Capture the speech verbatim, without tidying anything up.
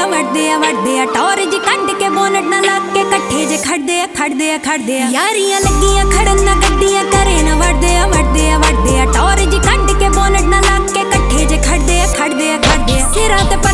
ਆ ਵੜਦੇ ਆ ਵੜਦੇ ਆ ਟੌਰ ਜੀ ਕੱਢ ਕੇ ਬੋਨਟ ਨਾ ਲੱਗ ਕੇ ਇਕੱਠੇ ਜੇ ਖੜਦੇ ਆ ਖੜਦੇ ਆ ਖੜਦੇ ਆ ਯਾਰੀਆਂ ਲੱਗੀਆਂ ਖੜਨ ਨਾ ਗੱਡੀਆਂ ਕਰੇ ਨਾ ਵੜਦੇ ਆ ਵੜਦੇ ਆ ਵੜਦੇ ਆ ਟੌਰ ਜੀ ਕੱਢ ਕੇ ਬੋਨਟ ਨਾ ਲੱਗ ਕੇ ਇਕੱਠੇ ਜੇ ਖੜਦੇ ਆ ਖੜਦੇ ਆ ਖੜਦੇ ਆ ਸਿਰਾਂ ਤੇ